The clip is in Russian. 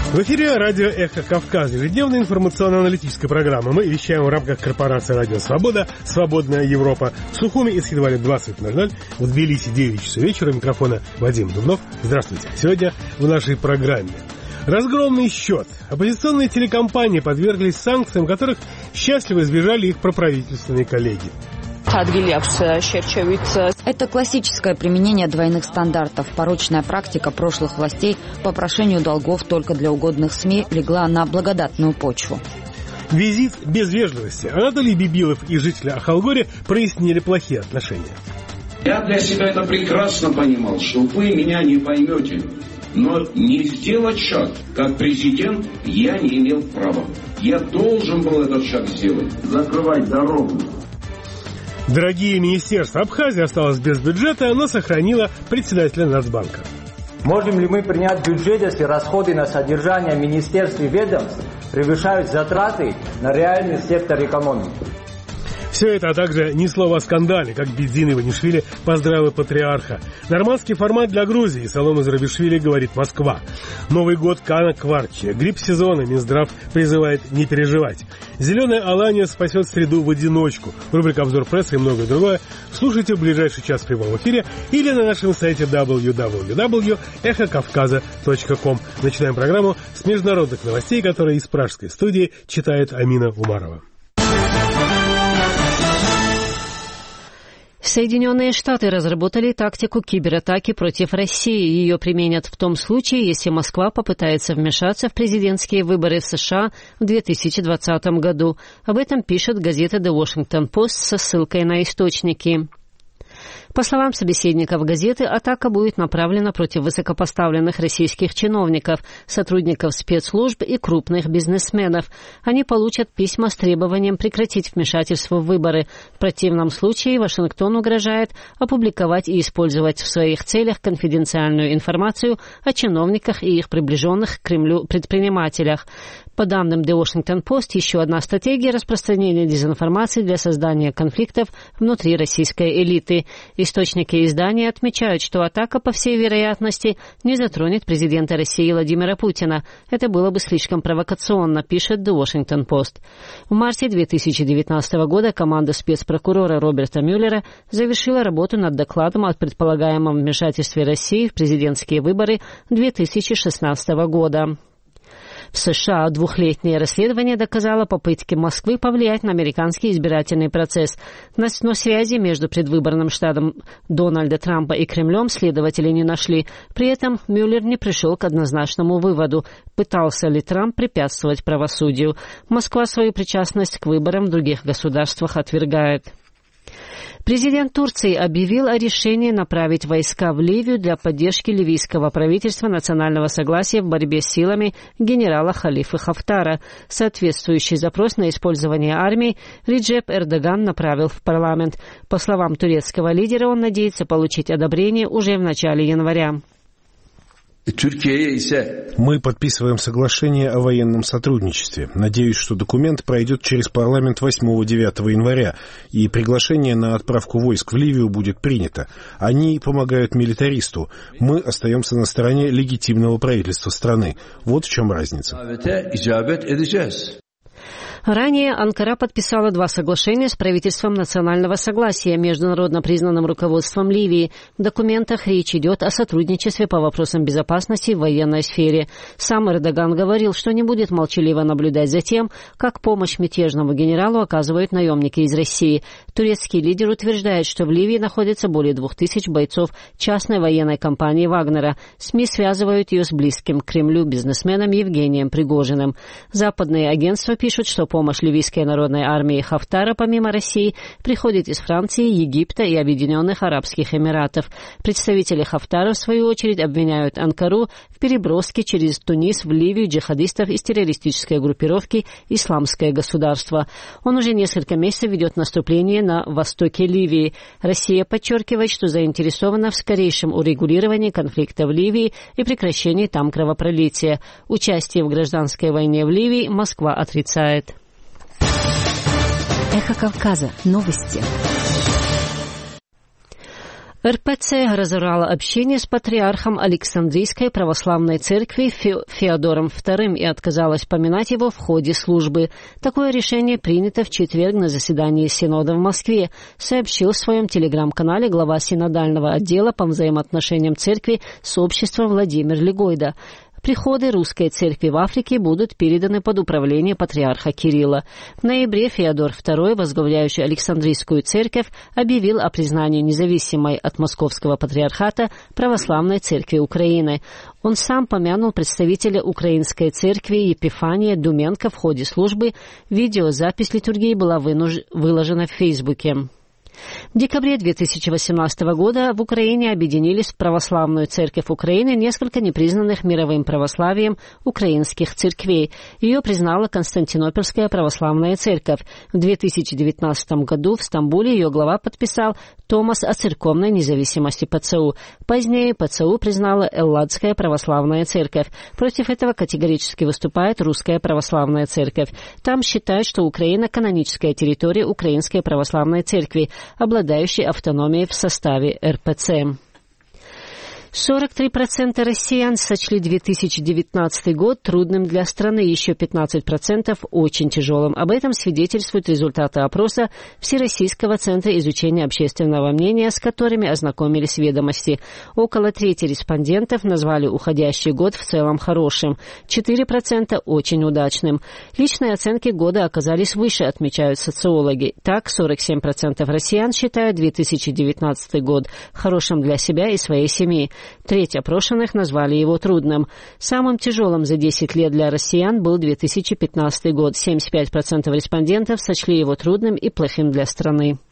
В эфире радио «Эхо Кавказа», ежедневная информационно-аналитическая программа. Мы вещаем в рамках корпорации «Радио Свобода», «Свободная Европа». В Сухуми и Схидвале 20:00, в Тбилиси 9 часов вечера. Микрофона Вадим Дубнов. Здравствуйте. Сегодня в нашей программе разгромный счет. Оппозиционные телекомпании подверглись санкциям, которых счастливо избежали их проправительственные коллеги. Это классическое применение двойных стандартов. Порочная практика прошлых властей по прошению долгов только для угодных СМИ легла на благодатную почву. Визит без вежливости. Анатолий Бибилов и жители Ахалгори прояснили плохие отношения. Я для себя это прекрасно понимал, что вы меня не поймете. Но не сделать шаг, как президент, я не имел права. Я должен был этот шаг сделать. Закрывать дорогу. Дорогие министерства, Абхазия осталась без бюджета, но сохранила председателя Нацбанка. Можем ли мы принять бюджет, если расходы на содержание министерств и ведомств превышают затраты на реальный сектор экономики? Все это, а также ни слова о скандале, как Бедзин Иванишвили поздравил патриарха. Нормандский формат для Грузии, Салома Зарабишвили, говорит Москва. Новый год Кана Кварчи. Грипп сезона, Минздрав призывает не переживать. Зеленая Алания спасет среду в одиночку. Рубрика «Обзор прессы» и многое другое слушайте в ближайший час в прямом эфире или на нашем сайте www.эхокавказа.ком. Начинаем программу с международных новостей, которые из пражской студии читает Амина Умарова. Соединенные Штаты разработали тактику кибератаки против России. Ее применят в том случае, если Москва попытается вмешаться в президентские выборы в США в 2020 году. Об этом пишет газета The Washington Post со ссылкой на источники. По словам собеседников газеты, атака будет направлена против высокопоставленных российских чиновников, сотрудников спецслужб и крупных бизнесменов. Они получат письма с требованием прекратить вмешательство в выборы. В противном случае Вашингтон угрожает опубликовать и использовать в своих целях конфиденциальную информацию о чиновниках и их приближенных к Кремлю предпринимателях. По данным The Washington Post, еще одна стратегия распространения дезинформации для создания конфликтов внутри российской элиты. Источники издания отмечают, что атака, по всей вероятности, не затронет президента России Владимира Путина. Это было бы слишком провокационно, пишет The Washington Post. В марте 2019 года команда спецпрокурора Роберта Мюллера завершила работу над докладом о предполагаемом вмешательстве России в президентские выборы 2016 года. В США двухлетнее расследование доказало попытки Москвы повлиять на американский избирательный процесс. Но связи между предвыборным штабом Дональда Трампа и Кремлем следователи не нашли. При этом Мюллер не пришел к однозначному выводу, пытался ли Трамп препятствовать правосудию. Москва свою причастность к выборам в других государствах отвергает. Президент Турции объявил о решении направить войска в Ливию для поддержки ливийского правительства национального согласия в борьбе с силами генерала Халифы Хафтара. Соответствующий запрос на использование армии Реджеп Эрдоган направил в парламент. По словам турецкого лидера, он надеется получить одобрение уже в начале января. Мы подписываем соглашение о военном сотрудничестве. Надеюсь, что документ пройдет через парламент 8-9 января, и приглашение на отправку войск в Ливию будет принято. Они помогают милитаристу. Мы остаемся на стороне легитимного правительства страны. Вот в чем разница. Ранее Анкара подписала 2 соглашения с правительством национального согласия, международно признанным руководством Ливии. В документах речь идет о сотрудничестве по вопросам безопасности в военной сфере. Сам Эрдоган говорил, что не будет молчаливо наблюдать за тем, как помощь мятежному генералу оказывают наемники из России. Турецкий лидер утверждает, что в Ливии находится более 2000 бойцов частной военной компании «Вагнера». СМИ связывают ее с близким к Кремлю бизнесменом Евгением Пригожиным. Западные агентства пишут, что помощь ливийской народной армии Хафтара, помимо России, приходит из Франции, Египта и Объединенных Арабских Эмиратов. Представители Хафтара, в свою очередь, обвиняют Анкару в переброске через Тунис в Ливию джихадистов из террористической группировки «Исламское государство». Он уже несколько месяцев ведет наступление на востоке Ливии. Россия подчеркивает, что заинтересована в скорейшем урегулировании конфликта в Ливии и прекращении там кровопролития. Участие в гражданской войне в Ливии Москва отрицает. Эхо Кавказа. Новости. РПЦ разорвала общение с патриархом Александрийской православной церкви Феодором II и отказалась поминать его в ходе службы. Такое решение принято в четверг на заседании Синода в Москве, сообщил в своем телеграм-канале глава синодального отдела по взаимоотношениям церкви с обществом Владимир Легойда. Приходы русской церкви в Африке будут переданы под управление патриарха Кирилла. В ноябре Феодор II, возглавляющий Александрийскую церковь, объявил о признании независимой от Московского патриархата Православной церкви Украины. Он сам помянул представителя Украинской церкви Епифания Думенко в ходе службы. Видеозапись литургии была выложена в Фейсбуке. В декабре 2018 года в Украине объединились в Православную церковь Украины несколько непризнанных мировым православием украинских церквей. Ее признала Константинопольская православная церковь. В 2019 году в Стамбуле ее глава подписал Томас о церковной независимости ПЦУ. Позднее ПЦУ признала Элладская православная церковь. Против этого категорически выступает Русская православная церковь. Там считают, что Украина – каноническая территория Украинской православной церкви, обладающей автономией в составе РПЦ. 43% россиян сочли 2019 год трудным для страны, еще 15% очень тяжелым. Об этом свидетельствуют результаты опроса Всероссийского центра изучения общественного мнения, с которыми ознакомились «Ведомости». Около трети респондентов назвали уходящий год в целом хорошим, 4% очень удачным. Личные оценки года оказались выше, отмечают социологи. Так, 47% россиян считают 2019 год хорошим для себя и своей семьи. Треть опрошенных назвали его трудным. Самым тяжелым за 10 лет для россиян был 2015 год. 75% респондентов сочли его трудным и плохим для страны.